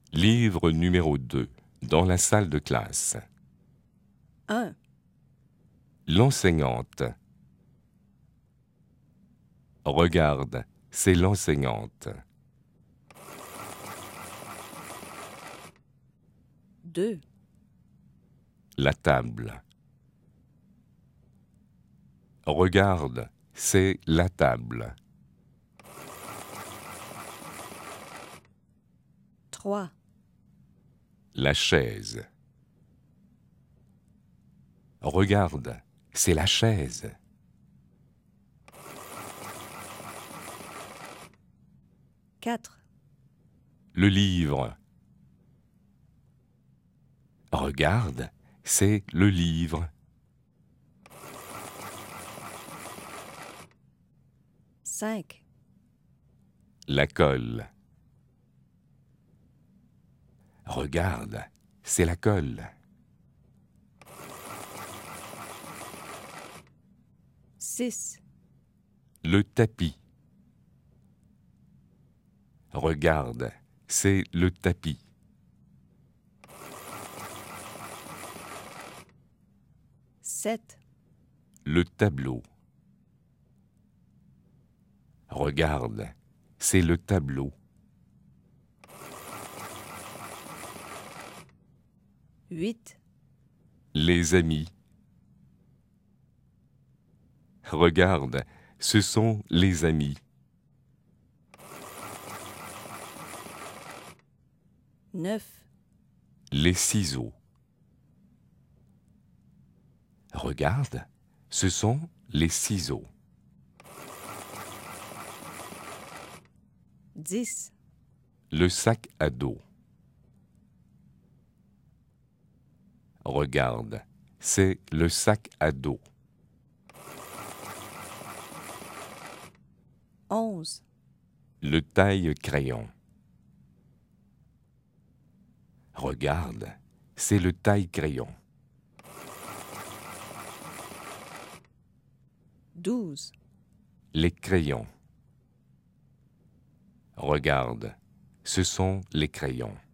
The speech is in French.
Livre numéro 2, dans la salle de classe. 1, L'enseignante. Regarde, c'est l'enseignante. 2, La table. Regarde, c'est la table. 3, La chaise. Regarde, c'est la chaise. 4, Le livre. Regarde, c'est le livre. 5, La colle. Regarde, c'est la colle. 6, Le tapis. Regarde, c'est le tapis. 7, Le tableau. Regarde, c'est le tableau. 8, Les amis. Regarde, ce sont les amis. 9, Les ciseaux. Regarde, ce sont les ciseaux. 10, Le sac à dos. Regarde, c'est le sac à dos. 11, Le taille-crayon. Regarde, c'est le taille-crayon. 12, Les crayons. Regarde, ce sont les crayons.